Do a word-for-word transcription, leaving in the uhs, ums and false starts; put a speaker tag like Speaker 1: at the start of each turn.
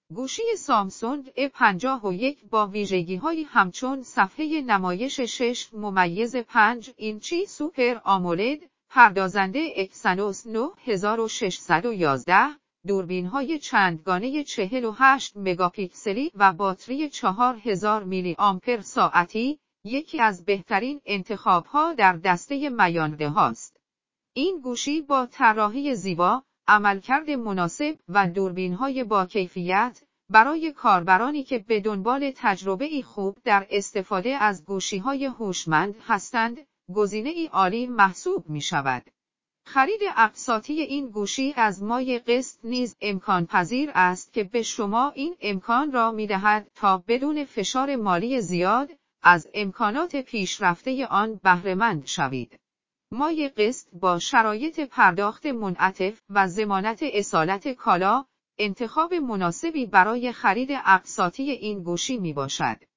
Speaker 1: گوشی سامسونگ ا پنجاه و یک با ویژگی‌هایی همچون صفحه نمایش شش ممیز پنج اینچی سوپر آمولد، پردازنده اکسینوس نه هزار و ششصد و یازده، دوربین‌های چندگانه چهل و هشت مگاپیکسلی و باتری چهار هزار میلی آمپر ساعتی، یکی از بهترین انتخاب‌ها در دسته میانگی‌هاست. این گوشی با طراحی زیبا، عملکرد مناسب و دوربین‌های با کیفیت، برای کاربرانی که به دنبال تجربه‌ای خوب در استفاده از گوشی‌های هوشمند هستند، گزینه‌ای عالی محسوب می‌شود. خرید اقساطی این گوشی از مای قسط نیز امکان پذیر است که به شما این امکان را می‌دهد تا بدون فشار مالی زیاد، از امکانات پیشرفته آن بهره‌مند شوید. مای قسط با شرایط پرداخت منعطف و ضمانت اصالت کالا، انتخاب مناسبی برای خرید اقساطی این گوشی میباشد.